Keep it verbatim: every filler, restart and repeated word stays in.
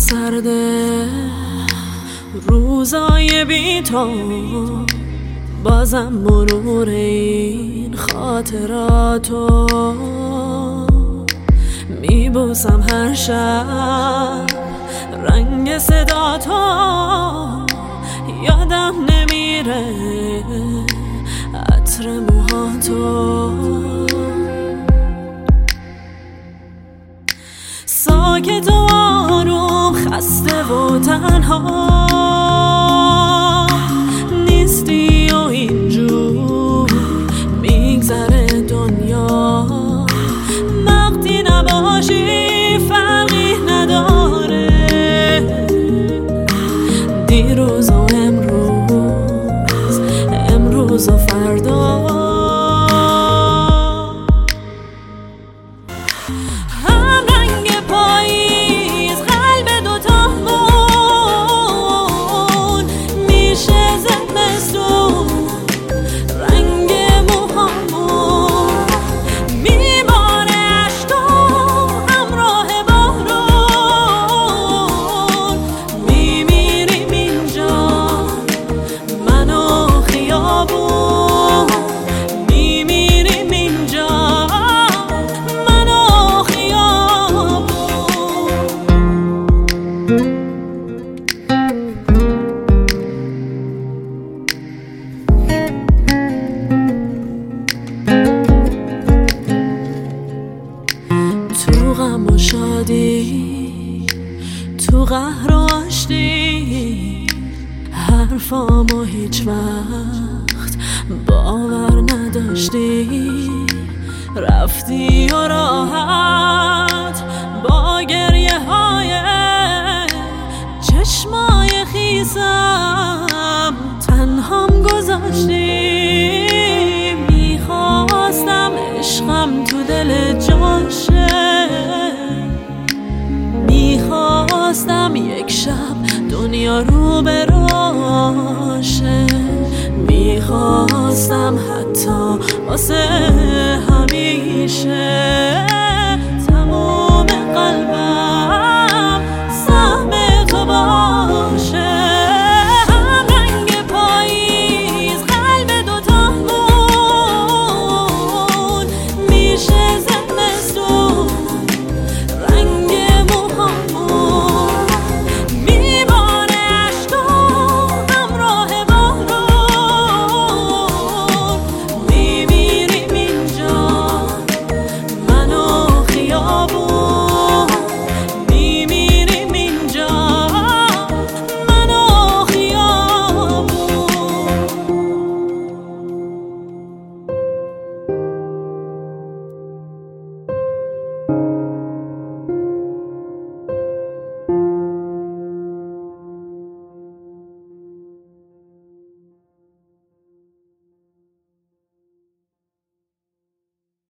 سرده روزای بی تو، بازم مرور این خاطراتو میبوسم هر شب رنگ صدا تو، یادم نمیره عطر موهاتو. ساکت و آروم، خسته و تنها نیستی و اینجور میگذره دنیا. وقتی نباشی فرقی نداره، دیروز و امروز، امروز و فردا. تو غم و شادی، تو قهر و آشتی، حرفامو هیچ وقت باور نداشتی. رفتی و راحت با گریه های چشمای خیسم تنهام گذاشتی. میخواستم عشقم تو دل جاشه، میخواستم یک شب دنیا رو برام